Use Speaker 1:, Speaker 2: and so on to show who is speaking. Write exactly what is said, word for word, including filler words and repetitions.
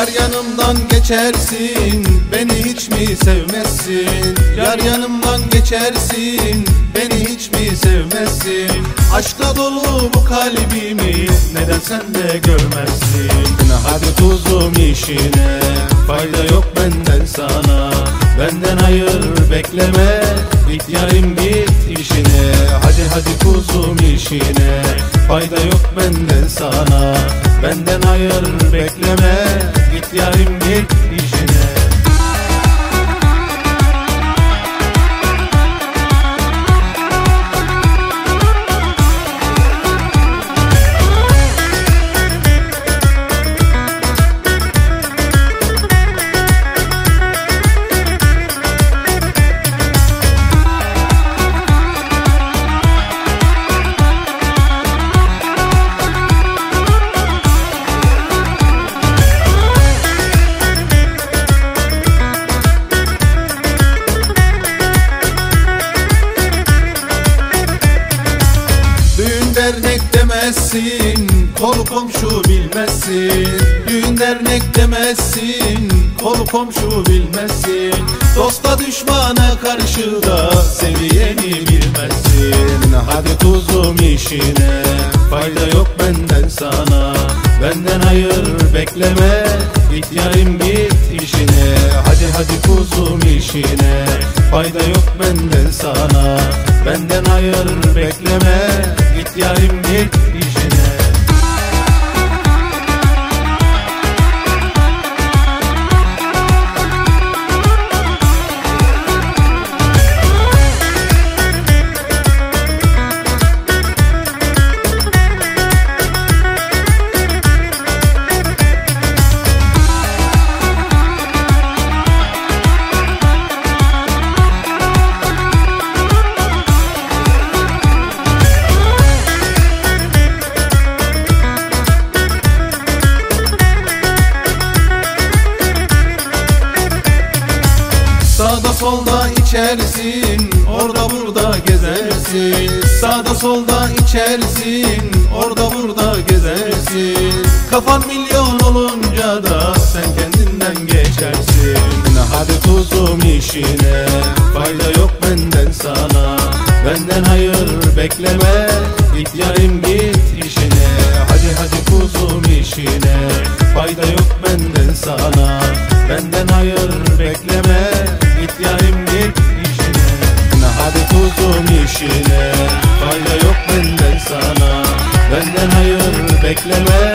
Speaker 1: Yar yanımdan geçersin, beni hiç mi sevmezsin? Yar yanımdan geçersin, beni hiç mi sevmezsin? Aşkla dolu bu kalbimi neden sen de görmezsin? Hadi kuzum işine, fayda yok benden sana. Benden hayır bekleme, git yarim git işine. Hadi hadi kuzum işine, fayda yok benden sana. Benden hayır bekleme, git yarim git işine. Dernek demezsin, kolu komşu bilmezsin. Düğün dernek demezsin, kolu komşu bilmezsin. Dosta düşmana karşı da seviyeni bilmezsin. Hadi kuzum işine, fayda yok benden sana. Benden hayır bekleme, git yarim git işine. Hadi hadi kuzum işine, fayda yok benden sana. Benden hayır bekleme, git yarim git işine. Sağda solda içersin, orada burada gezersin. Sağda solda içersin, orada burada gezersin. Kafan milyon olunca da sen kendinden geçersin. Hadi kuzum işine, fayda yok benden sana. Benden hayır bekleme, git yarim git işine. Hadi hadi kuzum işine, fayda yok benden sana. Benden hayır bekleme, git yarim git işine. Hadi kuzum işine, fayda yok benden sana. Benden hayır bekleme,